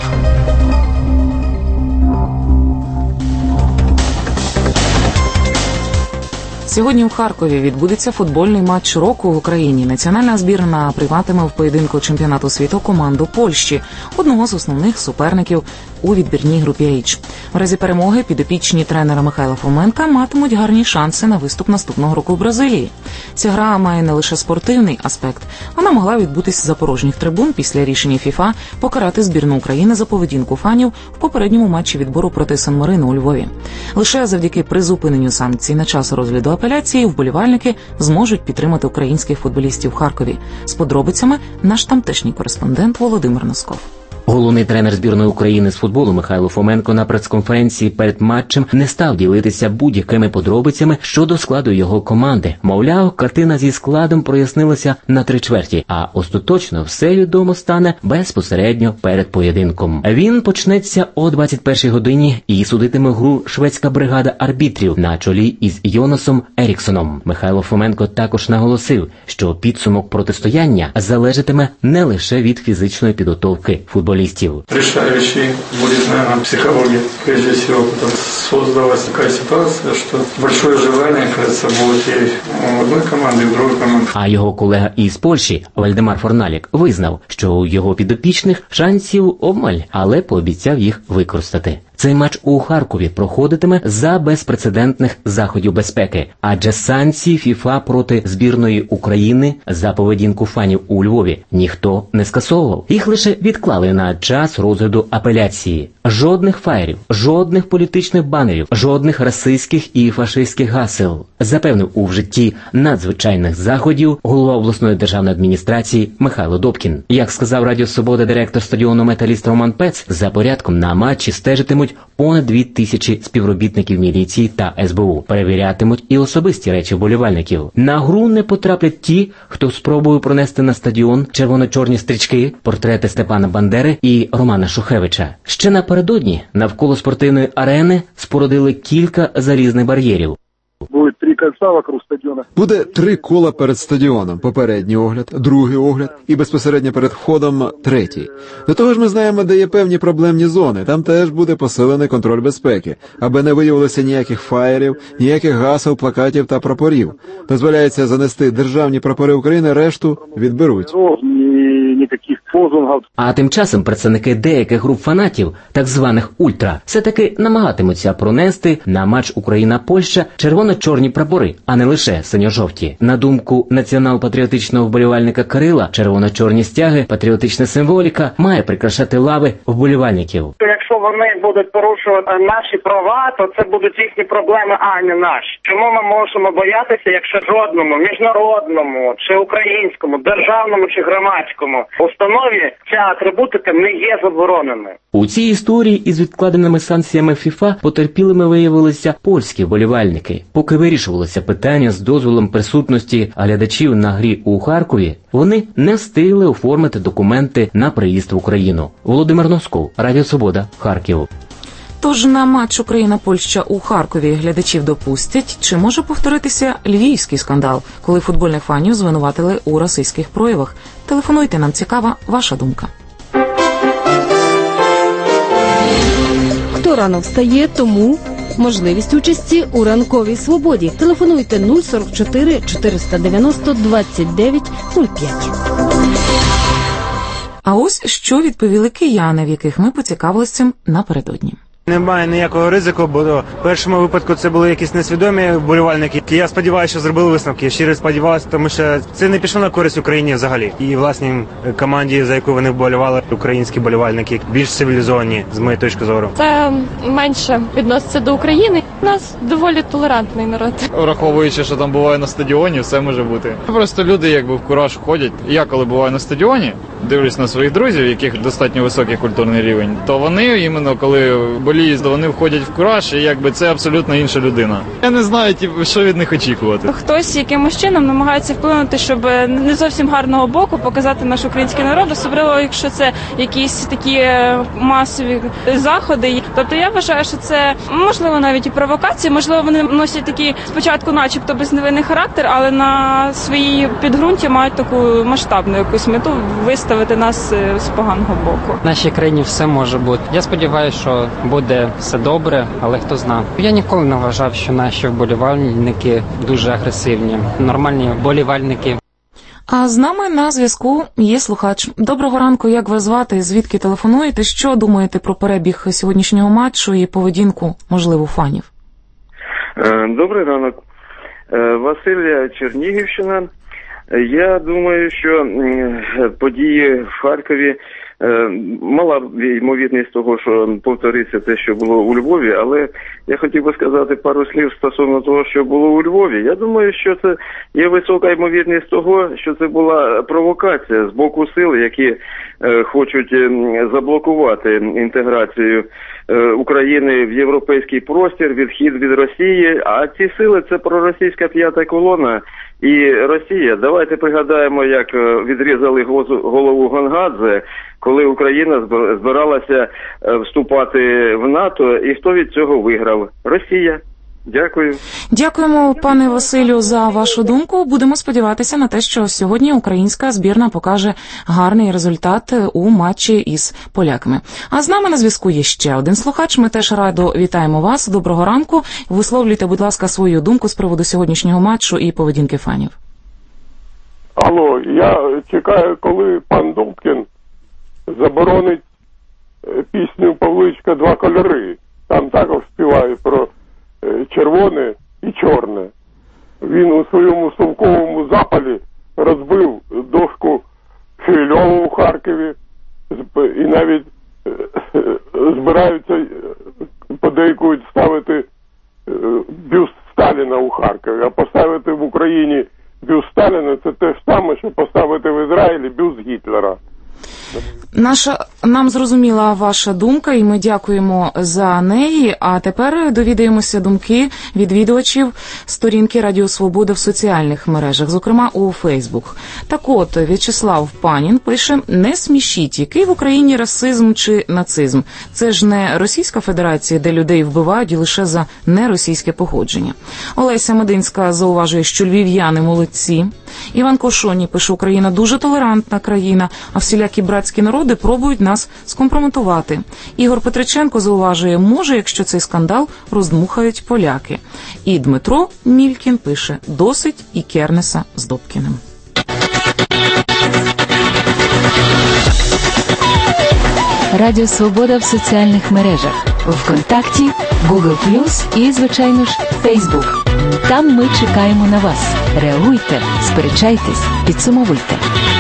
Сьогодні в Харкові відбудеться футбольний матч року в Україні. Національна збірна прийматиме в поєдинку чемпіонату світу команду Польщі, одного з основних суперників у відбірній групі H. В разі перемоги підопічні тренера Михайла Фоменка матимуть гарні шанси на виступ наступного року в Бразилії. Ця гра має не лише спортивний аспект. Вона могла відбутись з порожніх трибун після рішення ФІФА покарати збірну України за поведінку фанів в попередньому матчі відбору проти Сан-Марино у Львові. Лише завдяки призупиненню санкцій на час розгляду апеляції вболівальники зможуть підтримати українських футболістів в Харкові. З подробицями наш тамтешній кореспондент Володимир Носков. Головний тренер збірної України з футболу Михайло Фоменко на прес-конференції перед матчем не став ділитися будь-якими подробицями щодо складу його команди. Мовляв, картина зі складом прояснилася на 3/4, а остаточно все відомо стане безпосередньо перед поєдинком. Він почнеться о 21-й годині і судитиме гру шведська бригада арбітрів на чолі із Йонасом Еріксоном. Михайло Фоменко також наголосив, що підсумок протистояння залежатиме не лише від фізичної підготовки футболістів. Решающей будет, наверное, психология. Прежде всего, потому что создалась такая ситуация, что большое желание, кажется, будет и у одной команды, и у другой команды. А його колега із Польщі, Вальдемар Форналік, визнав, що у його підопічних шансів обмаль, але пообіцяв їх використати. Цей матч у Харкові проходитиме за безпрецедентних заходів безпеки, адже санкції ФІФА проти збірної України за поведінку фанів у Львові ніхто не скасовував. Їх лише відклали на час розгляду апеляції. Жодних фаєрів, жодних політичних банерів, жодних расистських і фашистських гасел. Запевнив у вжитті надзвичайних заходів голова обласної державної адміністрації Михайло Добкін. Як сказав Радіо Свобода директор стадіону «Металіст» Роман Пец, за порядком на матчі стежитимуть понад 2000 співробітників міліції та СБУ. Перевірятимуть і особисті речі вболівальників. На гру не потраплять ті, хто спробує пронести на стадіон червоно-чорні стрічки, портрети Степана Бандери і Романа Шухевича. Ще напередодні навколо спортивної арени спорудили кілька залізних бар'єрів. Буде 3 кольця вокруг стадіону. Буде 3 кола перед стадіоном. Попередній огляд, другий огляд і безпосередньо перед входом третій. До того ж ми знаємо, де є певні проблемні зони. Там теж буде посилений контроль безпеки, аби не виявилося ніяких фаєрів, ніяких гасел, плакатів та прапорів. Дозволяється занести державні прапори України, решту відберуть. Ніяких лозунгів. А тим часом представники деяких груп фанатів, так званих ультра, все-таки намагатимуться пронести на матч Україна-Польща червоно-чорні прапори, а не лише синьо-жовті. На думку націонал-патріотичного вболівальника Кирила, червоно-чорні стяги, патріотична символіка має прикрашати лави вболівальників. Якщо вони будуть порушувати наші права, то це будуть їхні проблеми, а не наші. Чому ми можемо боятися, якщо жодному міжнародному чи українському, державному чи громадському установі ця атрибутика не є забороненою? У цій історії із відкладеними санкціями ФІФА потерпілими виявилися польські вболівальники. Поки вирішувалося питання з дозволом присутності глядачів на грі у Харкові, вони не встигли оформити документи на приїзд в Україну. Володимир Носков, Радіо Свобода, Харків. Тож на матч Україна-Польща у Харкові глядачів допустять, чи може повторитися львівський скандал, коли футбольних фанів звинуватили у расистських проявах? Телефонуйте, нам цікава ваша думка. Хто рано встає, тому можливість участі у ранковій свободі. Телефонуйте 044 490 29 05. А ось що відповіли кияни, в яких ми поцікавилися цим напередодні. Немає ніякого ризику, бо в першому випадку це були якісь несвідомі вболівальники. Я сподіваюся, що зробили висновки. Я щиро сподіваюся, тому що це не пішло на користь Україні взагалі. І власній команді, за яку вони вболівали, українські вболівальники, більш цивілізовані, з моєї точки зору. Це менше відноситься до України. У нас доволі толерантний народ. Враховуючи, що там буває на стадіоні, все може бути. Просто люди якби в кураж ходять. Я коли буваю на стадіоні, дивлюсь на своїх друзів, яких достатньо високий культурний рівень, то вони іменно коли боліють, вони входять в кураж, і якби це абсолютно інша людина. Я не знаю, що від них очікувати. Хтось якимось чином намагається вплинути, щоб не зовсім гарного боку показати наш український народ, особливо якщо це якісь такі масові заходи. Тобто я вважаю, що це можливо навіть і провокації, можливо вони носять такий спочатку начебто безневинний характер, але на своїй підґрунті мають таку масштабну якусь мету виставити нас з поганого боку. В нашій країні все може бути. Я сподіваюся, що буде все добре, але хто знає. Я ніколи не вважав, що наші вболівальники дуже агресивні. Нормальні вболівальники. А з нами на зв'язку є слухач. Доброго ранку, як вас звати, звідки телефонуєте, що думаєте про перебіг сьогоднішнього матчу і поведінку, можливо, фанів? Добрий ранок. Василь, Чернігівщина. Я думаю, що події в Харкові мала ймовірність того, що повториться те, що було у Львові, але я хотів би сказати пару слів стосовно того, що було у Львові. Я думаю, що це є висока ймовірність того, що це була провокація з боку сил, які хочуть заблокувати інтеграцію України в європейський простір, відхід від Росії, а ці сили – це проросійська п'ята колона і Росія. Давайте пригадаємо, як відрізали голову Гонгадзе, коли Україна збиралася вступати в НАТО, і хто від цього виграв? Росія. Дякую. Дякуємо, пане Василю, за вашу думку. Будемо сподіватися на те, що сьогодні українська збірна покаже гарний результат у матчі із поляками. А з нами на зв'язку є ще один слухач. Ми теж радо вітаємо вас. Доброго ранку. Висловлюйте, будь ласка, свою думку з приводу сьогоднішнього матчу і поведінки фанів. Алло, я чекаю, коли пан Добкін заборонить пісню Павличка «Два кольори». Там також співає про червоне і чорне. Він у своєму совковому запалі розбив дошку Шевельова у Харкові і навіть збираються, подейкують, ставити бюст Сталіна у Харкові. А поставити в Україні бюст Сталіна – це те ж саме, що поставити в Ізраїлі бюст Гітлера. Нам зрозуміла ваша думка, і ми дякуємо за неї. А тепер довідаємося думки відвідувачів сторінки Радіо Свобода в соціальних мережах, зокрема у Фейсбук. Так от, В'ячеслав Панін пише: «Не смішіть, який в Україні расизм чи нацизм? Це ж не Російська Федерація, де людей вбивають лише за неросійське походження». Олеся Мединська зауважує, що львів'яни молодці. Іван Кошоні пише: «Україна дуже толерантна країна, а всілякі братські народи пробують нас скомпрометувати». Ігор Петриченко зауважує: «Може, якщо цей скандал роздмухають поляки». І Дмитро Мількін пише: «Досить і Кернеса з Добкіним». Радіо Свобода в соціальних мережах. ВКонтакті, Google+, і, звичайно ж, Facebook. Там ми чекаємо на вас. Реагуйте, сперечайтесь, підсумовуйте.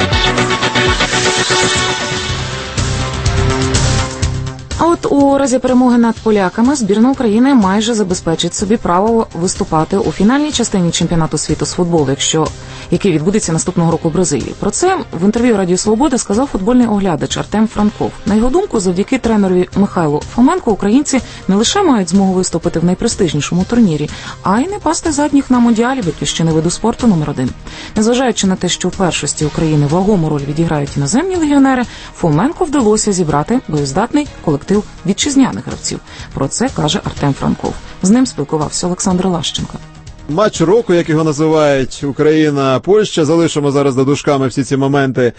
А от у разі перемоги над поляками збірна України майже забезпечить собі право виступати у фінальній частині чемпіонату світу з футболу, який відбудеться наступного року в Бразилії. Про це в інтерв'ю Радіо Свобода сказав футбольний оглядач Артем Франков. На його думку, завдяки тренерові Михайлу Фоменку українці не лише мають змогу виступити в найпрестижнішому турнірі, а й не пасти задніх на Мундіалі батьківщини виду спорту номер 1. Незважаючи на те, що в першості України вагому роль відіграють іноземні легіонери, Фоменку вдалося зібрати боєздатний колектив вітчизняних гравців. Про це каже Артем Франков. З ним спілкувався Олександр Лащенко. Матч року, як його називають, Україна-Польща. Залишимо зараз за дужками всі ці моменти,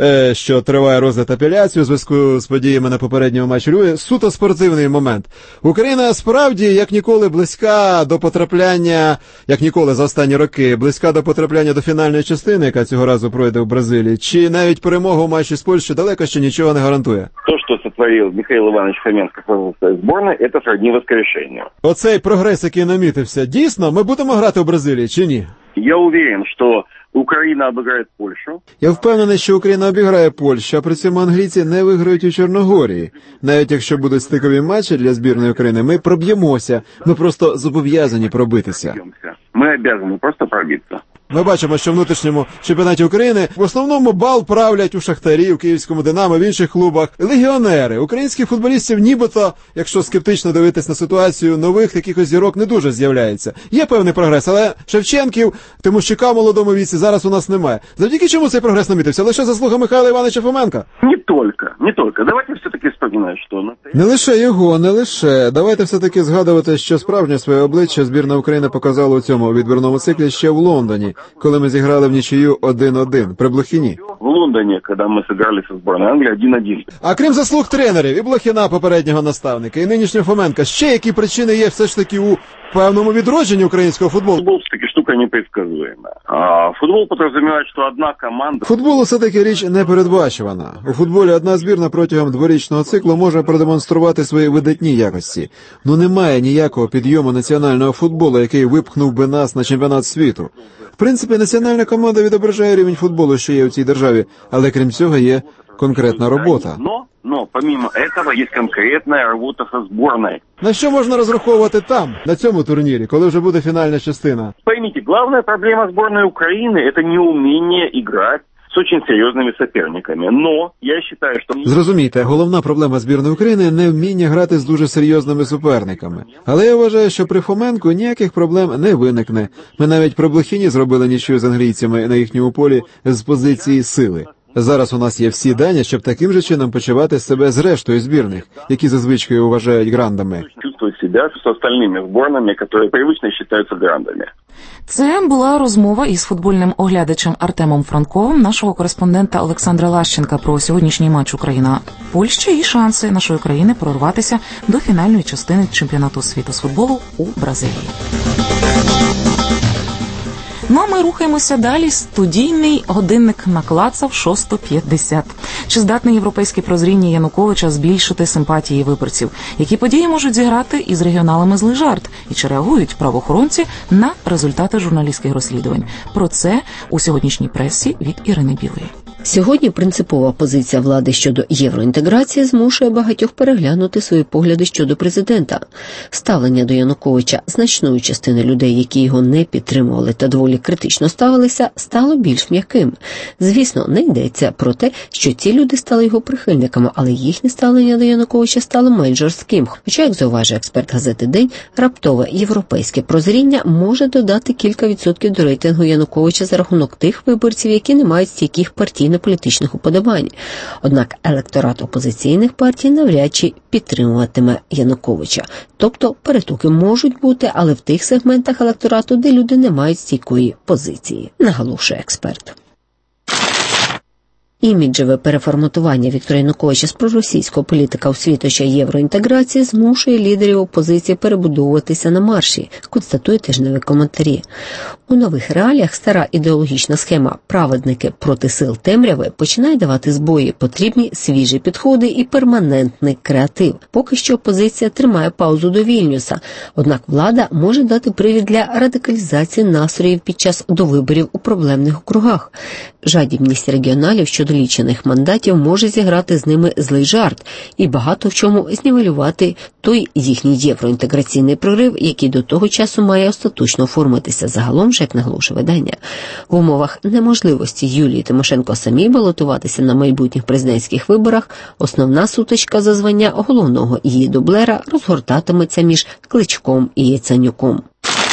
що триває розгляд апеляції у зв'язку з подіями на попередньому матчі Львові. Суто спортивний момент. Україна справді, як ніколи, близька до потрапляння, як ніколи за останні роки, близька до потрапляння до фінальної частини, яка цього разу пройде в Бразилії. Чи навіть перемога у матчі з Польщею далеко ще нічого не гарантує? То, що сотворив Михайло Іванович Фоменко в збірній, це сродні воскрешенню. Оцей прогрес, який намітився, дійсно, ми будемо грати в Бразилії чи ні? Я уверен, що Україна обіграє Польщу. Я впевнений, що Україна обіграє Польщу, а при цьому англійці не виграють у Чорногорії. Навіть якщо будуть стикові матчі для збірної України, ми проб'ємося. Ми просто зобов'язані пробитися. Ми обов'язані просто пробитися. Ми бачимо, що в внутрішньому чемпіонаті України в основному бал правлять у Шахтарі, у Київському Динамо, в інших клубах легіонери. Українських футболістів нібито, якщо скептично дивитись на ситуацію, нових якихось зірок не дуже з'являється. Є певний прогрес, але Шевченків, Тимощука в молодому віці зараз у нас немає. Завдяки чому цей прогрес намітився? Лише заслуга Михайла Івановича Фоменка? Не тільки. Давайте все-таки вспоминати, що... Не лише його, не лише. Давайте все-таки згадувати, що справжнє своє обличчя збірна України показала у цьому відбірному циклі ще в Лондоні, коли ми зіграли в нічию 1-1 при Блохіні. В Лондоні, коли ми зіграли зі збірною Англії 1-1. А крім заслуг тренерів і Блохіна, попереднього наставника, і нинішнього Фоменка, ще які причини є все ж таки у певному відродженні українського футболу? Футбол все-таки штука непредсказуема. А футбол підрозуміває, що одна команда... Футбол все-таки річ непередбачувана. У футболі одна збірна протягом дворічного циклу може продемонструвати свої видатні якості. Ну немає ніякого підйому національного футболу, який випхнув би нас на чемпіонат світу. В принципі, національна команда відображає рівень футболу, що є у цій державі, але крім цього є конкретна робота. Но помимо этого есть конкретная робота со збірною. На що можна розраховувати там, на цьому турнірі, коли вже буде фінальна частина? Поймите, главная проблема збірної України – это неумение играть с очень серьезными соперниками. Но я считаю, что... Зрозумійте, головна проблема збірної України – не вміння грати з дуже серйозними суперниками. Але я вважаю, що при Фоменку ніяких проблем не виникне. Ми навіть при Блохіні зробили нічию з англійцями на їхньому полі з позиції сили. Зараз у нас є всі дані, щоб таким же чином почувати себе з рештою збірних, які зазвичай вважають грандами. Чувствують себе з остальними збірними, які привично вважаються грандами. Це була розмова із футбольним оглядачем Артемом Франковим, нашого кореспондента Олександра Лащенка про сьогоднішній матч Україна-Польща і шанси нашої країни прорватися до фінальної частини чемпіонату світу з футболу у Бразилії. Ну а ми рухаємося далі. Студійний годинник наклацав 6:50. Чи здатний європейське прозріння Януковича збільшити симпатії виборців? Які події можуть зіграти із регіоналами злий жарт? І чи реагують правоохоронці на результати журналістських розслідувань? Про це у сьогоднішній пресі від Ірини Білої. Сьогодні принципова позиція влади щодо євроінтеграції змушує багатьох переглянути свої погляди щодо президента. Ставлення до Януковича значної частини людей, які його не підтримували та доволі критично ставилися, стало більш м'яким. Звісно, не йдеться про те, що ці люди стали його прихильниками, але їхнє ставлення до Януковича стало менш жорстким. Хоча, як зауважує експерт газети «День», раптове європейське прозріння може додати кілька відсотків до рейтингу Януковича за рахунок тих виборців, які не мають стійких партійно-політичних уподобань. Однак електорат опозиційних партій навряд чи підтримуватиме Януковича. Тобто перетуки можуть бути, але в тих сегментах електорату, де люди не мають стійкої позиції, наголошує експерт. Іміджеве переформатування Віктора Януковича з проросійського політика у світоча євроінтеграції змушує лідерів опозиції перебудовуватися на марші, констатує тижневі коментарі. У нових реаліях стара ідеологічна схема «праведники проти сил темряви» починає давати збої, потрібні свіжі підходи і перманентний креатив. Поки що опозиція тримає паузу до Вільнюса, однак влада може дати привід для радикалізації настроїв під час довиборів у проблемних округах. Жадібність регіоналів щодо лічених мандатів може зіграти з ними злий жарт і багато в чому знівелювати той їхній євроінтеграційний прорив, який до того часу має остаточно оформитися. Загалом ж, як наголошує видання, в умовах неможливості Юлії Тимошенко самій балотуватися на майбутніх президентських виборах, основна сутичка за звання головного її дублера розгортатиметься між Кличком і Яценюком.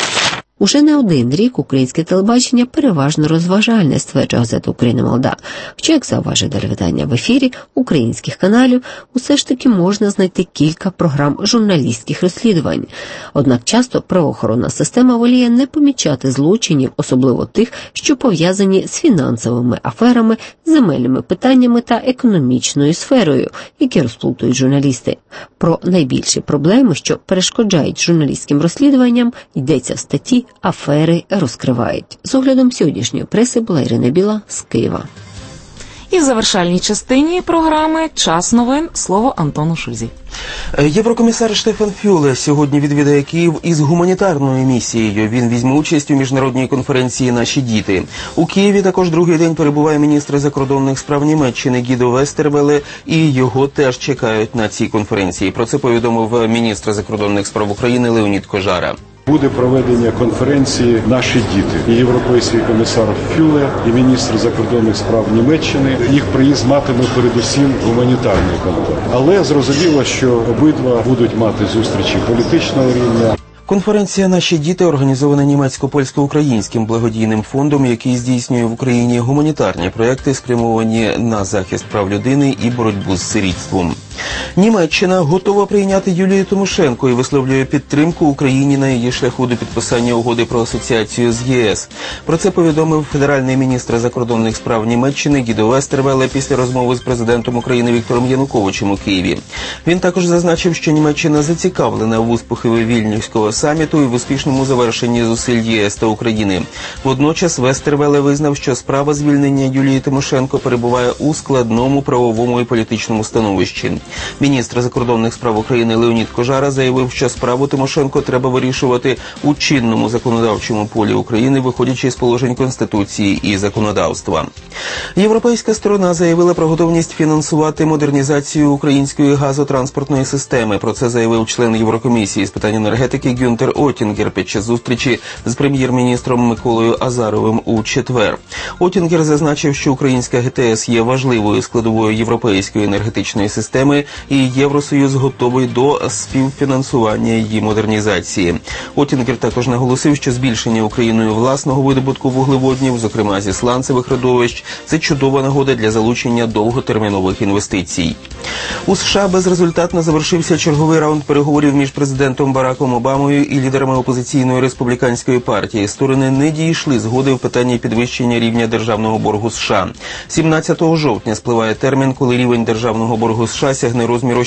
Уже не один рік українське телебачення переважно розважальне, стверджує газета «Україна молода». Хоча, як зауважує телевидання, в ефірі українських каналів усе ж таки можна знайти кілька програм журналістських розслідувань. Однак часто правоохоронна система воліє не помічати злочинів, особливо тих, що пов'язані з фінансовими аферами, земельними питаннями та економічною сферою, які розплутують журналісти. Про найбільші проблеми, що перешкоджають журналістським розслідуванням, йдеться в статті «Афери розкривають». З оглядом сьогоднішньої преси була Ірина Біла з Києва. І в завершальній частині програми «Час новин» слово Антону Шульзі. Єврокомісар Штефан Фюле сьогодні відвідає Київ із гуманітарною місією. Він візьме участь у міжнародній конференції «Наші діти». У Києві також другий день перебуває міністр закордонних справ Німеччини Гідо Вестервеле, і його теж чекають на цій конференції. Про це повідомив міністр закордонних справ України Леонід Кожара. Буде проведення конференції «Наші діти». І європейський комісар Фюле, і міністр закордонних справ Німеччини. Їх приїзд матиме передусім гуманітарний контекст. Але зрозуміло, що обидва будуть мати зустрічі політичного рівня. Конференція «Наші діти» організована німецько-польсько-українським благодійним фондом, який здійснює в Україні гуманітарні проекти, спрямовані на захист прав людини і боротьбу з сирітством. Німеччина готова прийняти Юлію Тимошенко і висловлює підтримку Україні на її шляху до підписання угоди про асоціацію з ЄС. Про це повідомив федеральний міністр закордонних справ Німеччини Гідо Вестервеле після розмови з президентом України Віктором Януковичем у Києві. Він також зазначив, що Німеччина зацікавлена в успіху Вільнюського саміту і в успішному завершенні зусиль ЄС та України. Водночас Вестервеле визнав, що справа звільнення Юлії Тимошенко перебуває у складному правовому і політичному становищі. Міністр закордонних справ України Леонід Кожара заявив, що справу Тимошенко треба вирішувати у чинному законодавчому полі України, виходячи з положень Конституції і законодавства. Європейська сторона заявила про готовність фінансувати модернізацію української газотранспортної системи. Про це заявив член Єврокомісії з питань енергетики Гюнтер Оттінгер під час зустрічі з прем'єр-міністром Миколою Азаровим у четвер. Оттінгер зазначив, що українська ГТС є важливою складовою європейської енергетичної системи і Євросоюз готовий до співфінансування її модернізації. Оттінгер також наголосив, що збільшення Україною власного видобутку вуглеводнів, зокрема зі сланцевих родовищ, це чудова нагода для залучення довготермінових інвестицій. У США безрезультатно завершився черговий раунд переговорів між президентом Бараком Обамою і лідерами опозиційної республіканської партії. Сторони не дійшли згоди в питанні підвищення рівня державного боргу США. 17 жовтня спливає термін, коли рівень державного боргу США сягне розміру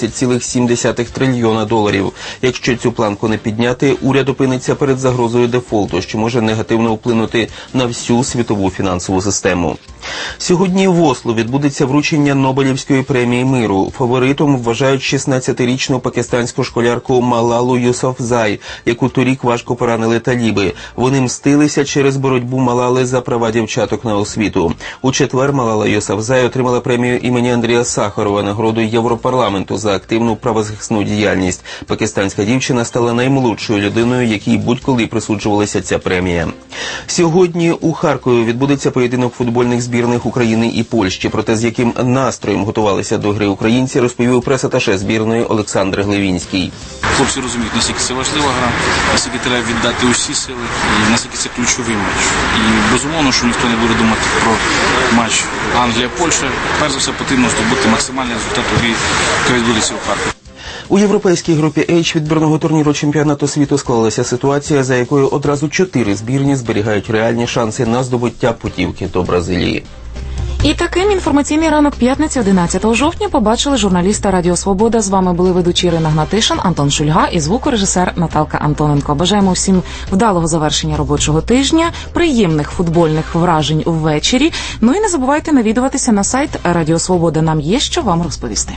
16,7 трильйона доларів. Якщо цю планку не підняти, уряд опиниться перед загрозою дефолту, що може негативно вплинути на всю світову фінансову систему. Сьогодні в Осло відбудеться вручення Нобелівської премії миру. Фаворитом вважають 16-річну пакистанську школярку Малалу Юсафзай, яку торік важко поранили таліби. Вони мстилися через боротьбу Малали за права дівчаток на освіту. У четвер Малала Юсафзай отримала премію імені Андрія Сахарова, нагороду Європарламенту за активну правозахисну діяльність. Пакистанська дівчина стала наймолодшою людиною, якій будь-коли присуджувалася ця премія. Сьогодні у Харкові відбудеться поєдинок футбольних збірних України і Польщі. Проте з яким настроєм готувалися до гри українці, розповів прес-аташе збірної Олександр Глевінський. Хлопці розуміють, наскільки це важлива гра, наскільки треба віддати усі сили, і наскільки це ключовий матч. І безумовно, що ніхто не буде думати про матч Англія-Польща. Перш за все потрібно здобути максимальний результат у грі, яка відбудеться у Харкові. У європейській групі H відбірного турніру чемпіонату світу склалася ситуація, за якою одразу 4 збірні зберігають реальні шанси на здобуття путівки до Бразилії. І таким інформаційний ранок п'ятниці 11 жовтня побачили журналісти Радіо Свобода. З вами були ведучі Ірина Гнатишин, Антон Шульга і звукорежисер Наталка Антоненко. Бажаємо всім вдалого завершення робочого тижня, приємних футбольних вражень ввечері. Ну і не забувайте навідуватися на сайт Радіо Свобода. Нам є що вам розповісти.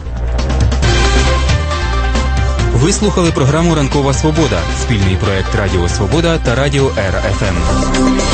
Ви слухали програму «Ранкова Свобода» – спільний проект Радіо Свобода та Радіо РФМ.